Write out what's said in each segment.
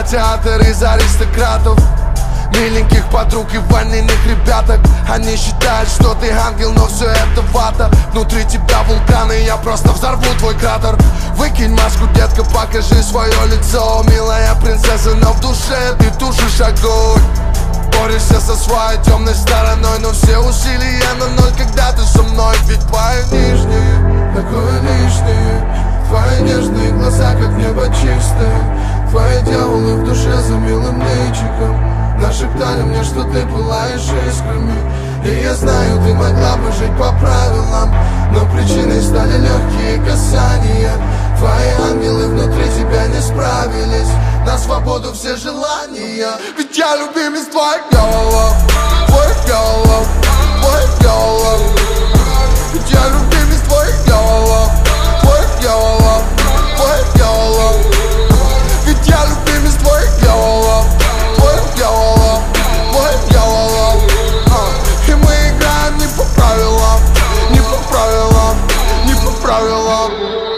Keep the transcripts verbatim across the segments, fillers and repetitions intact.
театр из аристократов, миленьких подруг и ванильных ребяток. Они считают, что ты ангел, но все это вата. Внутри тебя вулкан, и я просто взорву твой кратер. Выкинь маску, детка, покажи свое лицо. Милая принцесса, но в душе ты тушишь огонь. Борешься со своей темной стороной, но все усилия на ноль, когда ты со мной. Ведь твои нижние такое лишнее, твои нежные глаза, как небо чистое, твои дьяволы в душе за милым личиком нашептали мне, что ты пылаешь искрами. И я знаю, ты могла бы жить по правилам, но причиной стали легкие касания. Твои ангелы внутри тебя не справились, на свободу все желания. Ведь я любимец твоих голов, твоих голов, твоих голов. Ведь я любимец твоих голов, твоих голов, твоих голов. Ведь я любимец твоих голов, твоих голов, твоих голов. И мы играем не по правилам, не по правилам, не по правилам.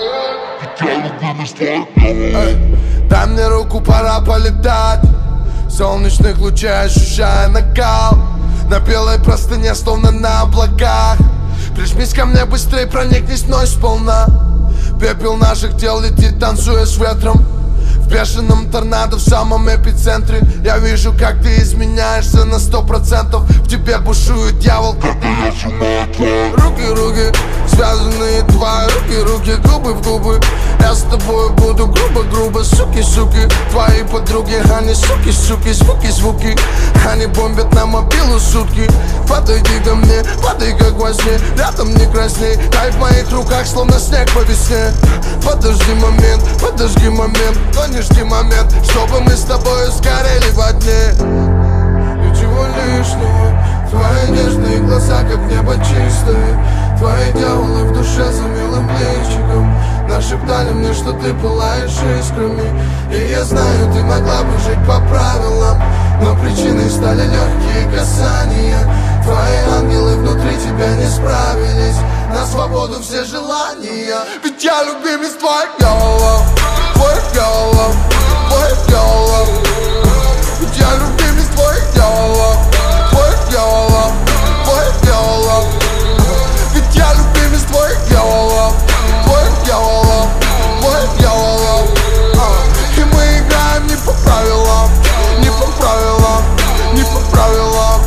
Эй, дай мне руку, пора полетать. В солнечных лучах ощущая накал, на белой простыне, словно на облаках. Прижмись ко мне быстрей, проникнись мной сполна. Пепел наших дел летит, танцуя с ветром. В бешеном торнадо в самом эпицентре. Я вижу, как ты изменяешься на сто процентов. В тебе бушует дьявол, когда я сжимаю твои руки, руки, связанные твои руки, руки, губы в губы. Я с тобой буду грубо-грубо, суки, суки. Твои подруги, они суки, суки, звуки, звуки. Они бомбят на мобилу сутки. Подойди ко мне, падай как во сне. Рядом не красней, дай в моих руках, словно снег по весне. Подожди момент, подожди момент, но не жди момент, чтобы мы с тобой сгорели во дне. Ничего лишнего, твои нежные глаза, как небо чистое, твои дьяволы в душе за милым личиком нашептали мне, что ты пылаешь искрами. И я знаю, ты могла бы жить по правилам, но причиной стали легкие касания. Твои ангелы внутри тебя не справились, на свободу все желания. Ведь я любимец твоих голов, твоих голов, твоих голов. Ведь я любимец твоих голов, твоих голов, твоих голов. Ведь я любимец твоих голов, твоих голов, твоих голов. И мы играем не по правилам, не по правилам, не по правилам.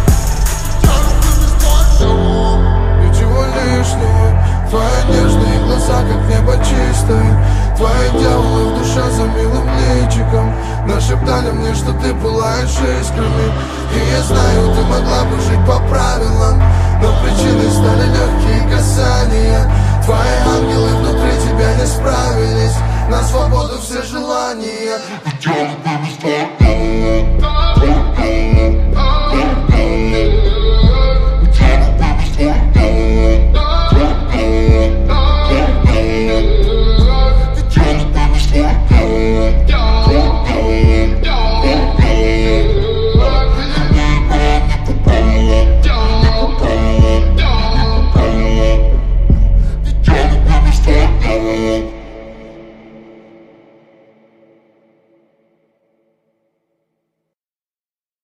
Ничего лишнего, твои нежные глаза, как небо чистое, твои дьяволы в душе за милым личиком нашептали мне, что ты пылаешь искрами. И я знаю, ты могла бы жить по правилам, но причиной стали легкие касания. Твои ангелы внутри тебя не справились, на свободу все желания.